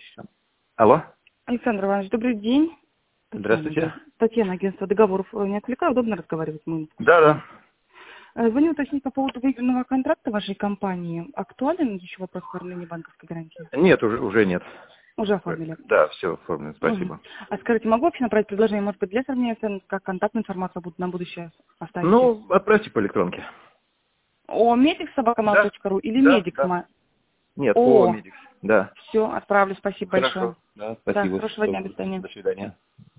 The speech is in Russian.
Алло. Александр Иванович, добрый день. Здравствуйте. Татьяна, агентство договоров. Не отвлекаю, удобно разговаривать? Да. Звоню уточнить по поводу выигранного контракта вашей компании. Актуален еще вопрос оформления банковской гарантии? Нет, уже нет. Уже оформили? Да, все оформлено, спасибо. А скажите, могу вообще направить предложение, может быть, для сравнения цен, как контактную информацию будут на будущее оставить? Ну, отправьте по электронке. О medix@mail.ru или Да. medix? Нет, по О, Медикс. Да. все, отправлю, спасибо большое. Хорошо. Да, спасибо. Да, хорошего дня, до свидания. До свидания.